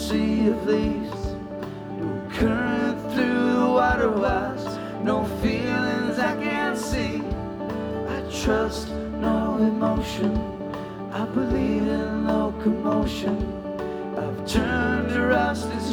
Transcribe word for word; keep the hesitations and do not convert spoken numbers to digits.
sea of leaves, no current through the water wise, no feelings I can't see. I trust no emotion, I believe in no commotion. I've turned to rust, it's